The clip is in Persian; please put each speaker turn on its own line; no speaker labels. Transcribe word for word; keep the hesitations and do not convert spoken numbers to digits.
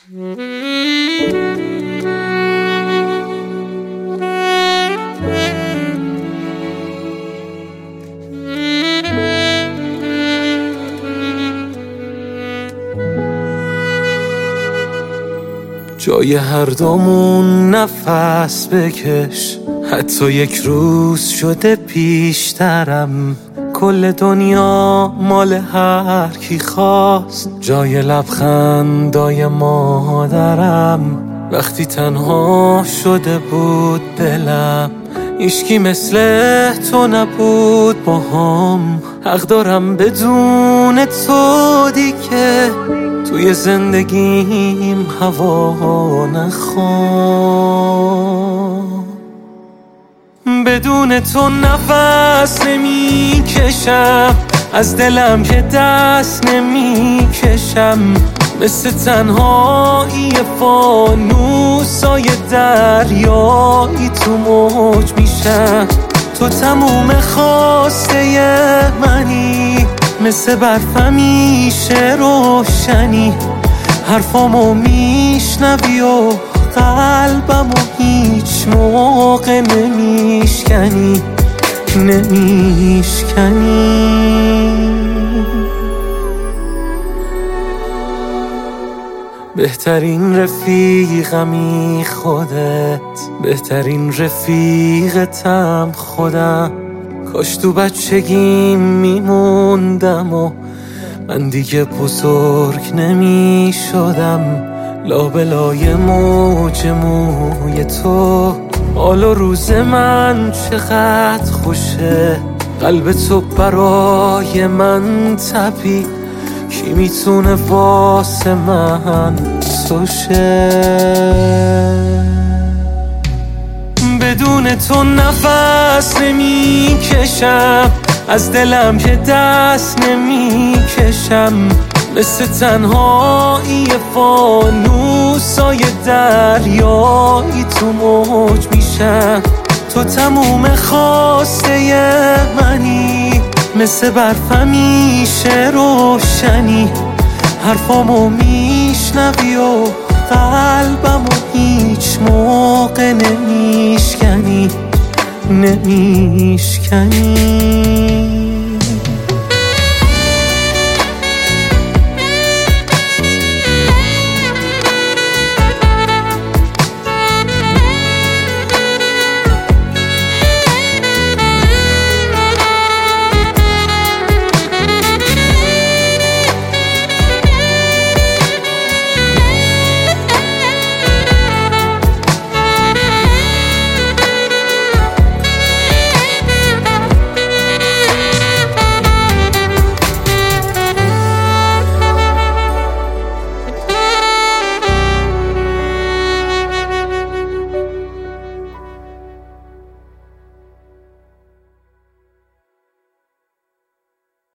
جای هر دومون نفس بکش، حتی یک روز شده پیشترم. کل دنیا مال هر کی خواست، جای لبخندای مادرم. وقتی تنها شده بود دلم، هیچکی مثل تو نبود باهام. حق دارم بدون تو دیگه توی زندگیم هوا نخوام. بدون تو نفس نمی کشم، از دلم که دست نمی کشم. مثل تنهایی فانوسای دریایی تو موج میشم. تو تموم خواسته منی، مثل برف همیشه روشنی. حرفامو میشنوی و قلبمو هیچ موقع نمیشکنی نمیشکنی. بهترین رفیقمی خودت، بهترین رفیقتم خودم. کاش تو بچگیم میموندم و من دیگه بزرگ نمی شدم. لابلای موج موی تو، حال و روز من چقدر خوشه. قلب تو برای من تپید، کی میتونه واسه من سوشه. بدون تو نفس نمی کشم، از دلم که دست نمی کشم. مثل تنهایی فانوسای دریایی تو موج میشم. تو تموم خواسته منی، مثل برف همیشه روشنی. حرفامو میشنوی و قلبمو هیچ موقع نمیشکنی نمیشکنی.